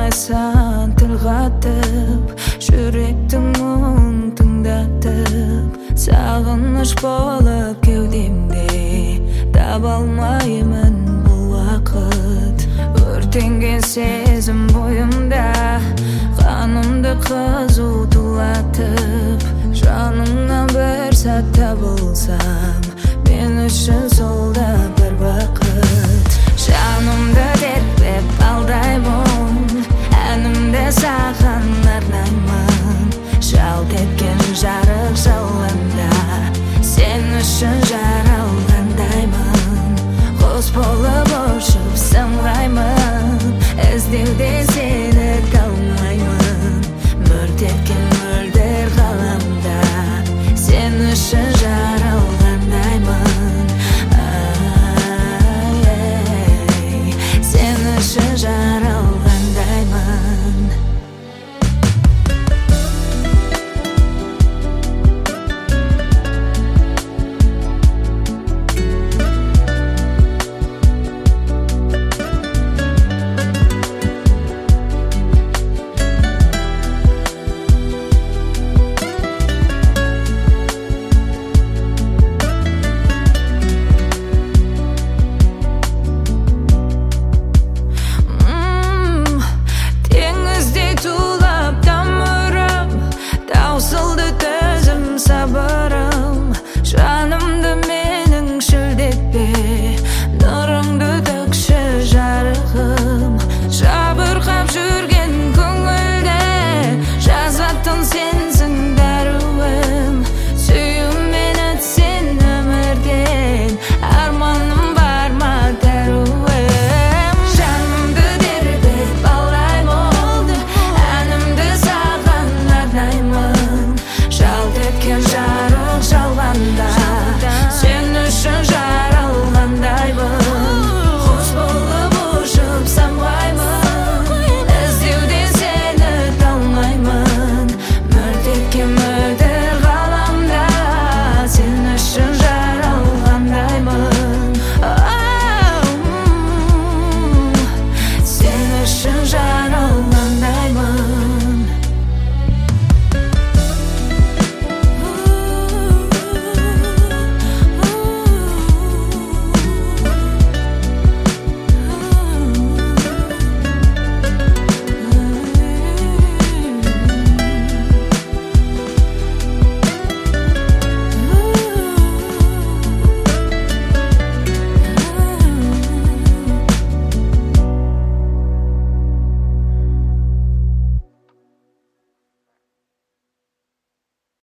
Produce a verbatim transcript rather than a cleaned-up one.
Bilmesen til katып, жүректің мұң тыңдатып, сағыныш болып кеудемде, таба алмаймын бұл уақыт. Өртенген сезім бойымда, қанымды қызу тулатып, жаныңнан бір сәт табылсам, мен үшін сол да бір бақыт. Жанымды тербеп алдаймын, әнімді саған арнаймын. Жалт еткен жарық жалында, сен үшін жаралғандаймын. Құс болып ұшып самғаймын, іздеуде